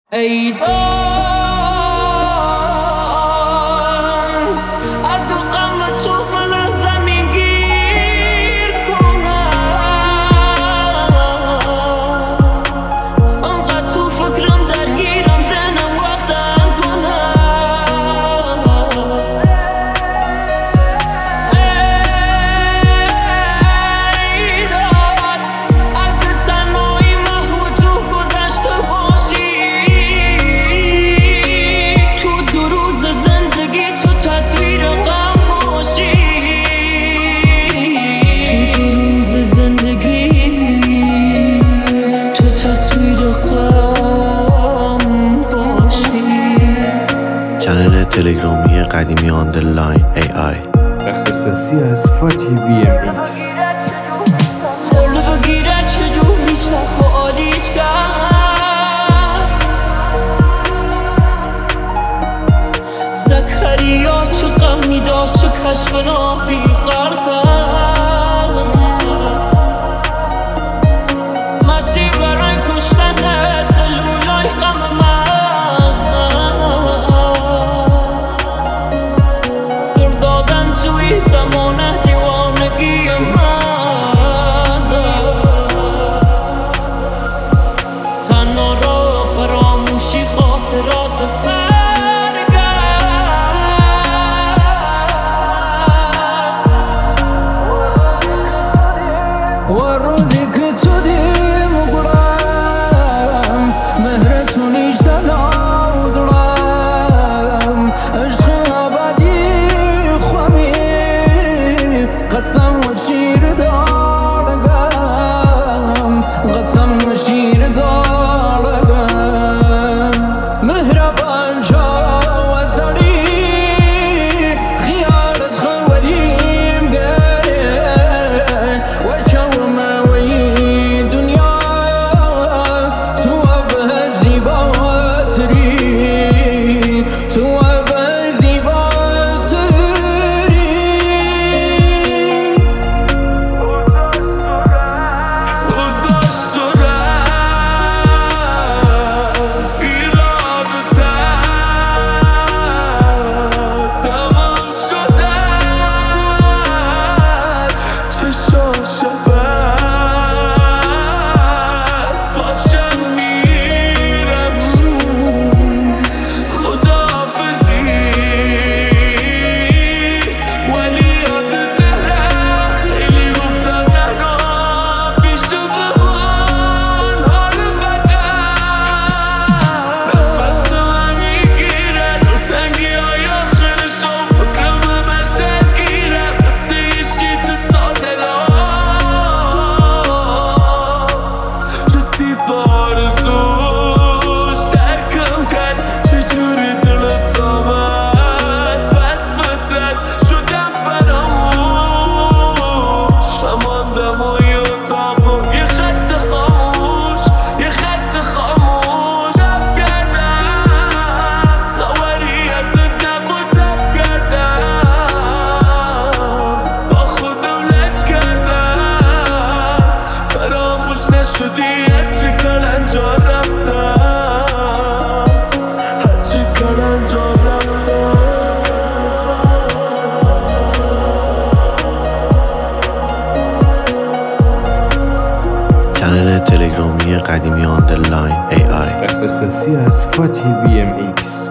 ای اگه غم تو من از زمین گیر کنم، انقدر تو فکرم درگیرم ذهنم وقتم کنم. ای داد اگه تنهایی محو تو گذشته باشی، تو دو روز زندگی تو تصویر غم باشی، تو دو روز زندگی تو تصویر غم باشی. چنل تلگرامی قدیمی آندرلاین AI اختصاصی از فاتی VMX. خورده بگیره چجور میشه خوالیش کرد، زکریا چه غمی داشت چه کشف نابیخر کرد، مسیر برای کشتن سلولای غم مغزم، دل دادن توی زمان دیوانگی مغزم، تنها را فراموشی خاطرات والروزی که تو دیم گرم مهرتون اشتنا ودرم عشق ابدی خوامی قسم و شیر دارگم، قسم و شیر دارگم. مهربان جا و زری خیالت خولیم گره و شدی هرچی کلنجا رفتم، هرچی کلنجا رفتم. چنل تلگرامی قدیمی آندرلاین AI اختصاصی از فاتی VMX.